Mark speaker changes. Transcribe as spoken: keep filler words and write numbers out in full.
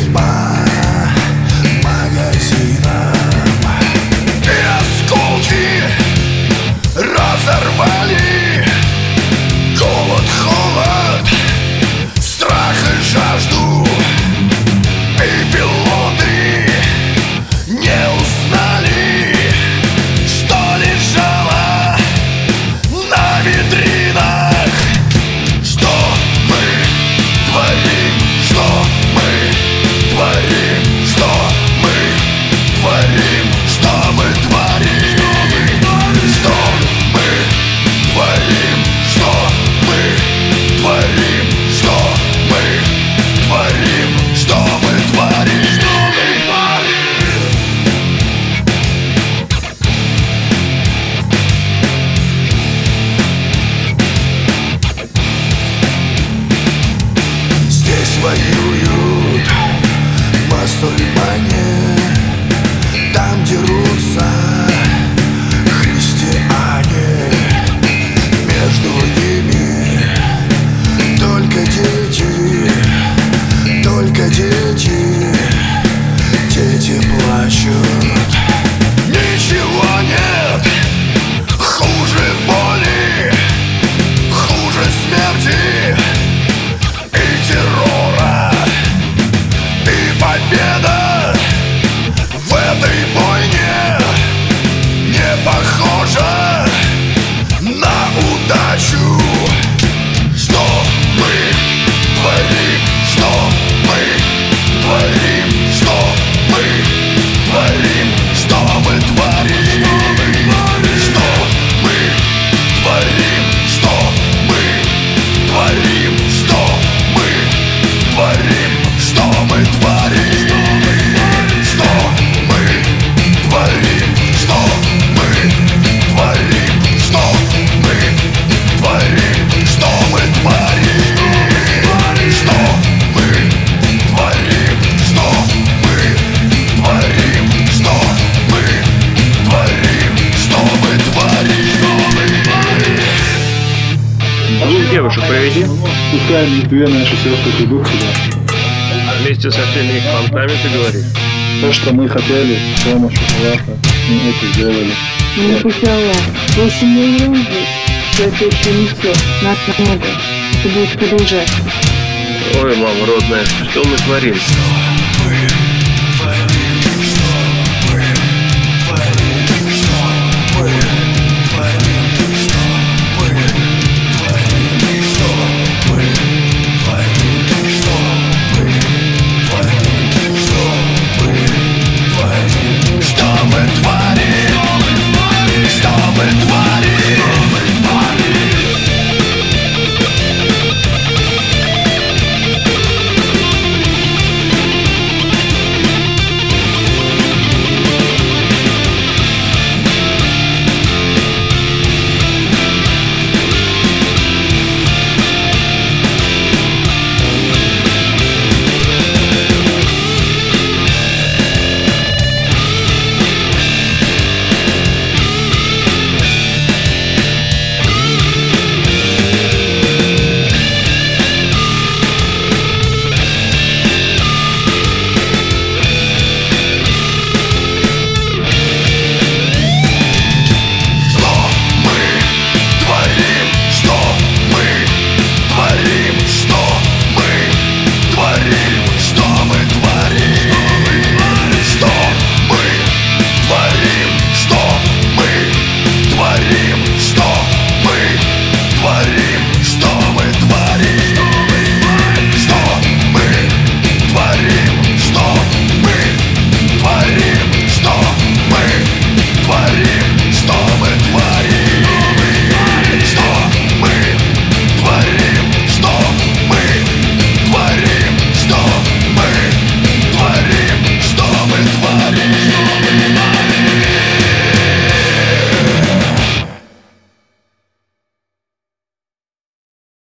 Speaker 1: по магазинам, и осколки разорвали голод, холод, страх и жажду. И пилоты не узнали, что лежало на витринах. Что мы творим, что мы творим, что мы творим, что мы творим, что мы творим, что мы творим, что мы творим, что мы творим, что мы творим. Здесь воюют мусульмане, там дерутся христиане. Между ними только дети, только дети, дети плачут. Ничего нет хуже боли, хуже смерти и террора. И победа в этой войне не похожа на удачу. Что мы творим, что мы творим, что мы творим, что мы творим, что мы творим, что мы творим, что мы творим, что мы творим, что мы творим, что мы творим, что мы творим, что мы творим, что мы творим, что мы творим, что мы творим, что мы творим, что мы творим.
Speaker 2: Двух девушек приведи.
Speaker 3: Пускай две наши сестры придут сюда.
Speaker 2: Вместе со всеми их понтами, ты говоришь?
Speaker 3: То, что мы хотели с помощью Аллаха, мы это сделали.
Speaker 4: Не пусть Аллах. Если не умрем здесь, то это еще не все. Нас много. Это будет продолжаться.
Speaker 2: Ой, мама родная, что мы творим?